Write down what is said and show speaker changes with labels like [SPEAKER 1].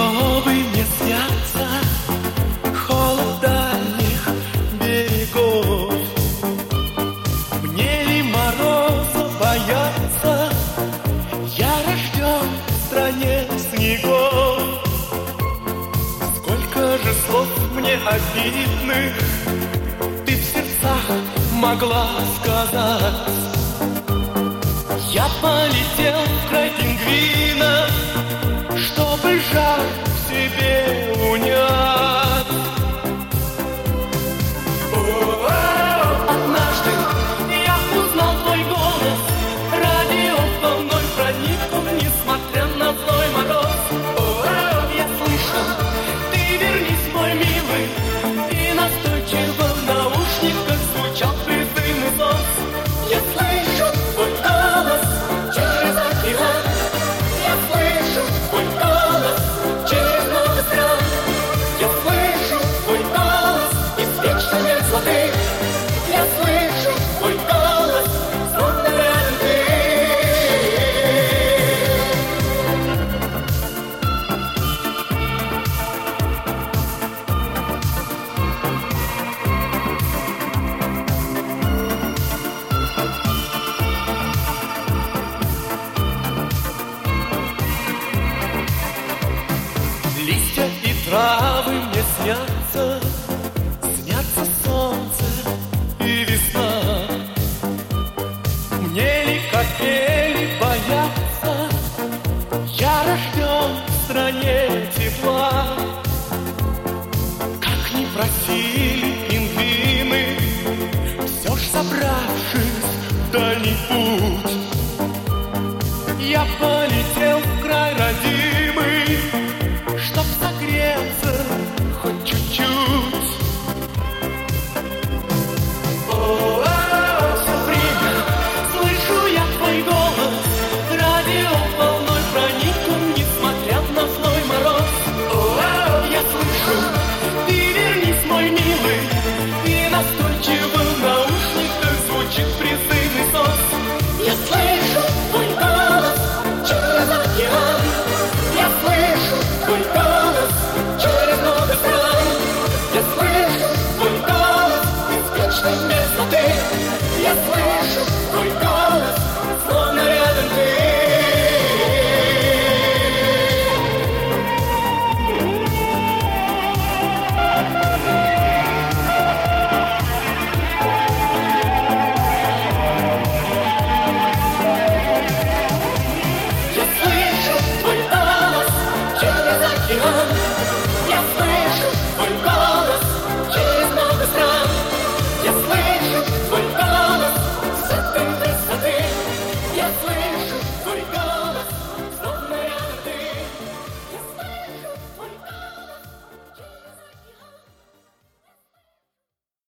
[SPEAKER 1] чтобы мне снятся холод дальних берегов. Мне ли мороза бояться? Я рожден в стране снегов. Сколько же слов мне обидных ты в сердцах могла сказать. Я полетел в край пингвина, чтобы жар в себе унять. Однажды я узнал твой голос, радио волной проникло, несмотря на злой мороз. Я слышал, ты вернись, мой милый, и настойчиво в наушниках звучал призывный зов. Я слышу твой голос через океан, я слышу твой голос через много стран, я слышу твой голос из вечно лет золотых, я слышу твой голос, словно рядом ты. Листья и травы